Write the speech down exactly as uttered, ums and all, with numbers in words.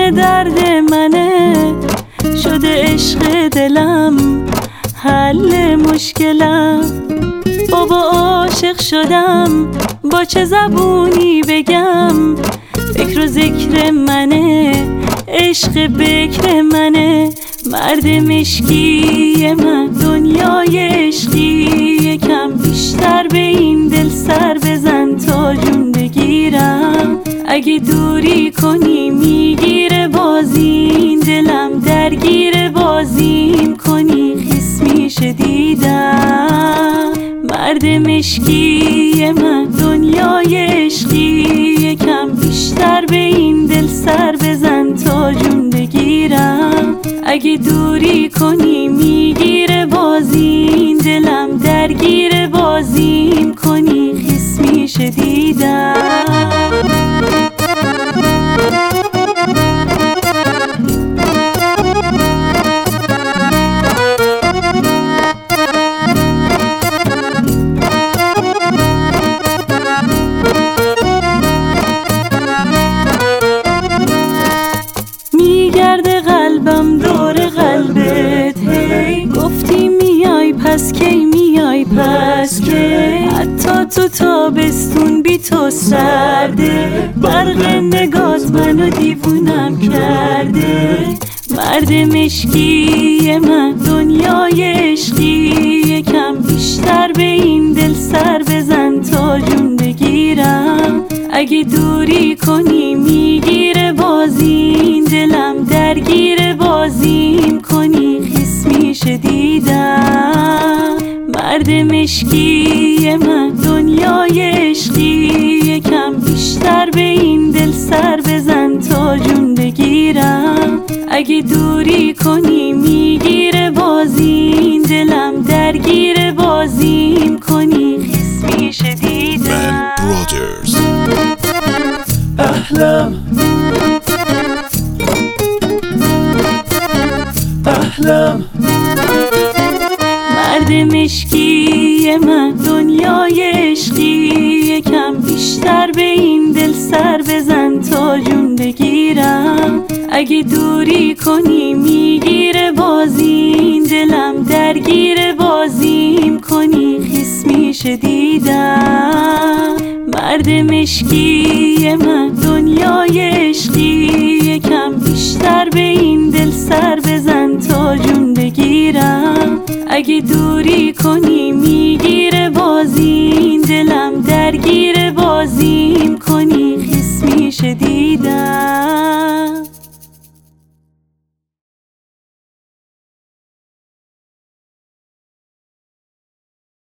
دل درد منه، شده عشق دلم حل مشکلم. بابا عاشق شدم، با چه زبونی بگم؟ فکر و ذکر منه، عشق بکر منه. مرد مشکی من، دنیای عشقی یکم بیشتر به این دل سر بزن تا جون بگیرم. اگه دوری کنی میگیره بازی این دلم، درگیر بازیم کنی خیس میشه دیدم. مرد مشکی من، دنیای عشقی یکم بیشتر به این دل سر بزن تا جون بگیرم. اگه دوری کنی میگیره بازی این دلم، درگیر بازیم کنی خیس میشه دیدم. میگرده قلبم دور قلبت، هی گفتی میای پس کی میای پس کی؟ حتی تو تابستون بی تو سرده، برق نگات منو دیوونم کرده. مرد مشکی من، دنیای عشقی یکم بیشتر به این دل سر بزن تا جون بگیرم. اگه دوری کنی میگیره بازی این دلم، درگیر بازیم کنی خیس میشه دیدم. مرد مشکی من، دنیای عشقی یکم بیشتر به این دل سر بزن تا جون بگیرم. اگه دوری کنی میگیره بازی این دلم، درگیر بازیم کنی خیس میشه دیدم. أحلام أحلام مرد مشکی من، دنیای عشقی یکم بیشتر به این دل سر بزن تا جون بگیرم. اگه دوری کنی میگیره بازی این دلم، درگیر بازیم کنی خیس میشه دیدم. مرد مشکی من، دنیای عشقی یکم بیشتر به این دل سر بزن تا جون بگیرم. اگه دوری کنی میگیره بازی این دلم، درگیر بازیم کنی